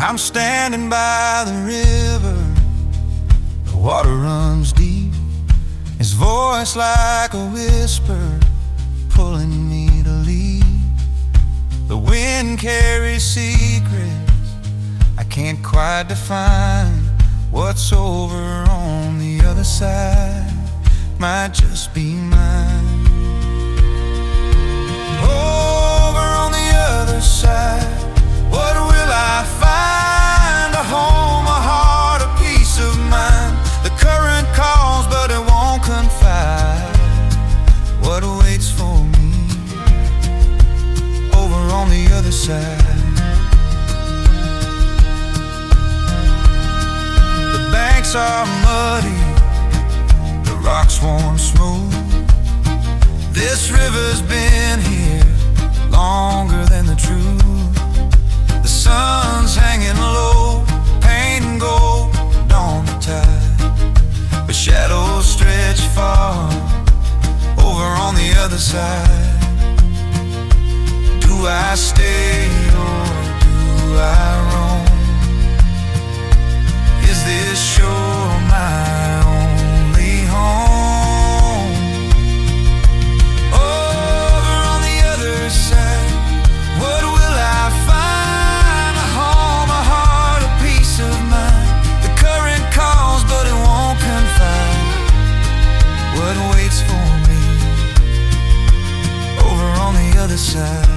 I'm standing by the river, the water runs deep, his voice like a whisper, pulling me to leave. The wind carries secrets I can't quite define. What's over on the other side might just be mine. Over on the other side, what will I find? A home, a heart, a peace of mind. The current calls, but it won't confide. What awaits for me over on the other side? The banks are muddy, the rocks worn smooth. This river's been here longer than the truth. The sun's hanging low, painting gold on the tide, but shadows stretch far over on the other side. Do I stay or do I roam? Is this shore my only home? Over on the other side, what will I find? A home, a heart, a peace of mind. The current calls, but it won't confide. What waits for me over on the other side?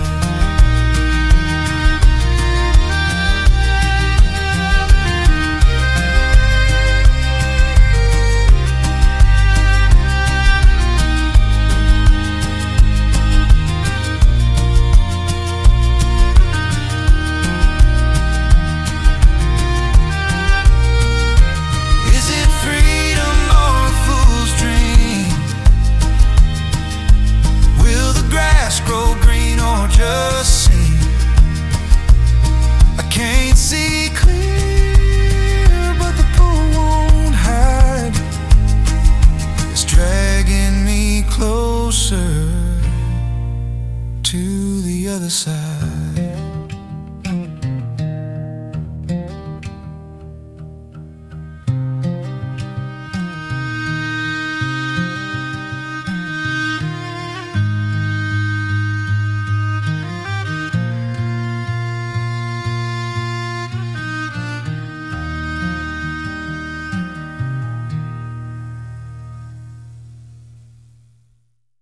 Just see, I can't see clear, but the pull won't hide. It's dragging me closer to the other side.